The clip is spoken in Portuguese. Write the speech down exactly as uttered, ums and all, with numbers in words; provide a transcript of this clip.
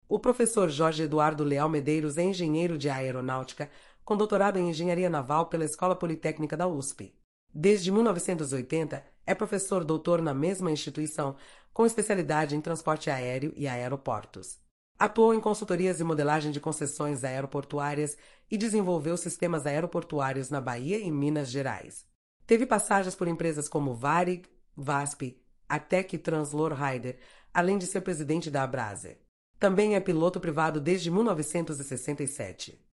O professor Jorge Eduardo Leal Medeiros é engenheiro de aeronáutica, com doutorado em engenharia naval pela Escola Politécnica da U S P. Desde mil novecentos e oitenta, é professor doutor na mesma instituição, com especialidade em transporte aéreo e aeroportos. Atuou em consultorias e modelagem de concessões aeroportuárias e desenvolveu sistemas aeroportuários na Bahia e Minas Gerais. Teve passagens por empresas como Varig, VASP, Atec e Translor-Ryder, além de ser presidente da Abraser. Também é piloto privado desde mil novecentos e sessenta e sete.